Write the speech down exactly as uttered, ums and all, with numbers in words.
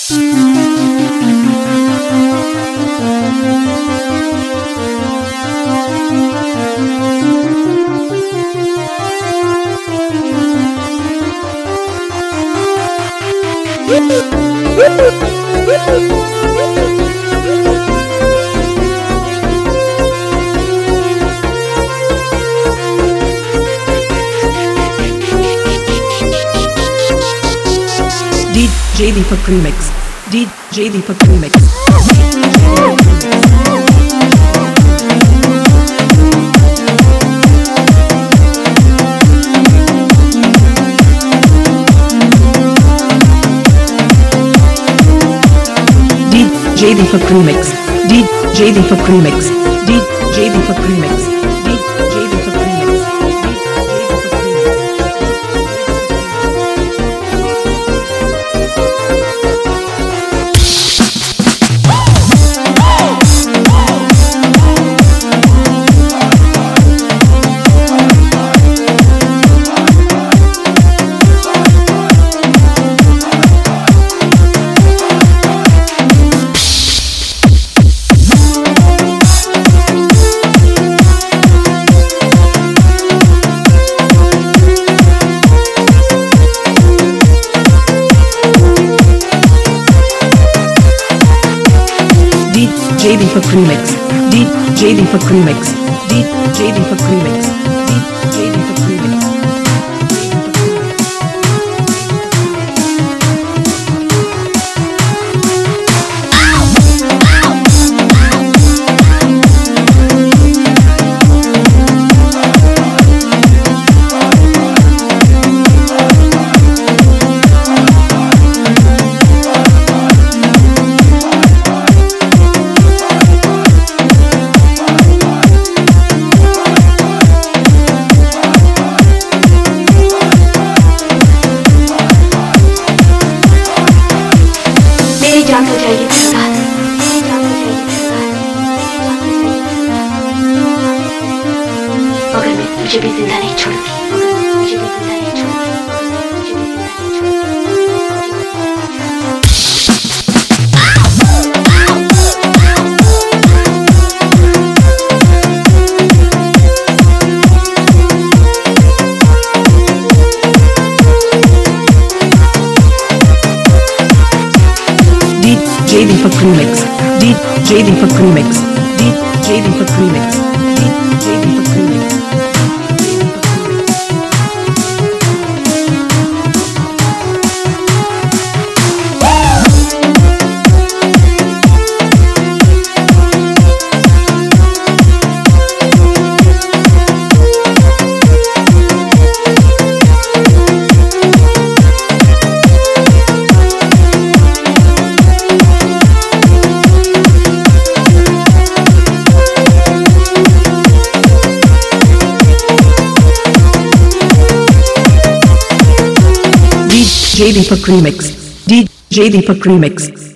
D J Deepak Remix. D J Deepak Remix. D J Deepak Remix. D J Deepak Remix. D J Deepak Remix. D J Deepak Remix. D J Deepak Remix. D J Deepak Remix. D J Deepak Remix. D J Deepak Remix. जान हो जाएगी तेरे साथ, मेरी जान हो जाएगी तेरे साथ, मगर मैं तुझे भी जिंदा नहीं छोड़ूंगी, मुझे भी जिंदा नहीं छोड़ूंगी, मुझे भी जिंदा नहीं छोड़ूंगी। D J Deepak Remix. D J Deepak Remix. D J Deepak Remix. D J Deepak Remix. D J Deepak Remix. D J Deepak Remix.